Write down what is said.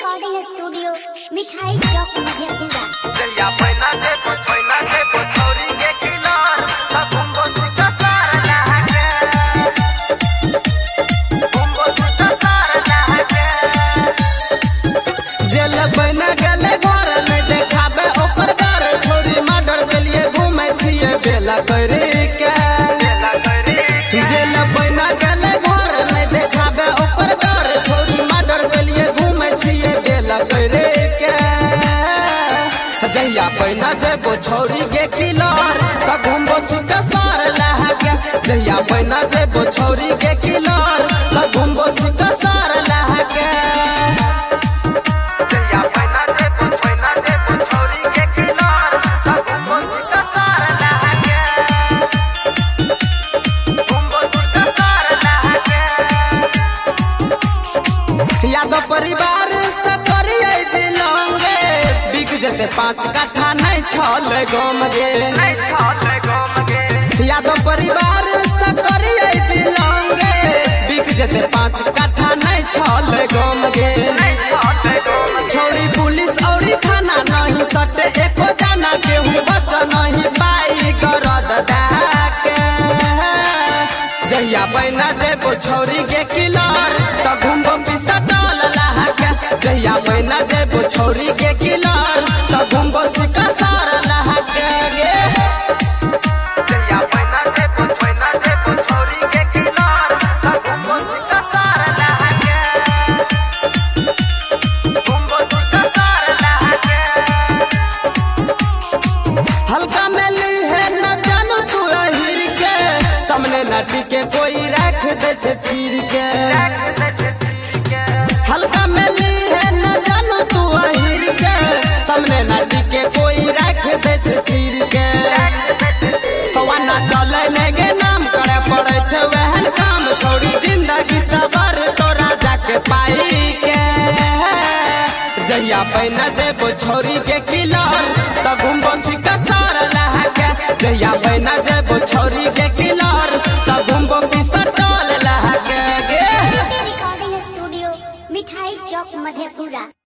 Recording studio मिठाई चौक मधेपुरा। जलिया पैना दे छोरी के किनार घुमबो सीता सार लहके घुमबो सीता सार लहके जेल बन गेले घर में देखाबे ओकर घर छोरी मर्डर के लिए घूमे छिए बेला करे के जेल बन गेले घर में देखाबे ओकर घर छोरी मर्डर के लिए घूमे छिए बेला करे के जहिया पैना जेबो छोरी के किलर त घुमबो सीता सार लहके जहिया पैना जेबो छोरी के किलर त घुमबो सीता सार लहके जलिया पैना दे छोरी के किनार घुमबो सीता सार लहके घुमबो सीता सार लहके यादव परिवार से करिए बिलोंगे बिक जते 5 कट्ठा नहीं छल गम गे नहीं छाले गम गे यादव परिवार से करिए बिलोंगे बिक जते 5 कट्ठा नहीं छल गम गे नहीं छाले गम छोड़ी पुलिस औरी थाना नहीं सटे एको जाना केहू बच नहीं पाई गरद दाके जहिया पैना जेबो छोरी के किलर त घुमबो पिसटल लहके जहिया पैना जेबो छोरी के किलर त घुमबो सिका सार लहके गे जलिया पैना दे छोरी के किनार घुमबो सीता सार लहके घुमबो सीता सार लहके हल्का में ली है न जानू तू अहिर के सामने नटी के कोई रख दे छे चीर के हल्का में ली है न जानू तू अहिर के सामने नटी के कोई रख दे छे चीर के तो ना चले नेगे नाम करे पड़े छे वहन काम छोड़ी जिंदगी सबर तोरा जाके पाई के जहिया पैना जेबो छोरी के किलर त घुमबो सिका सार लहके जहिया पैना जेबो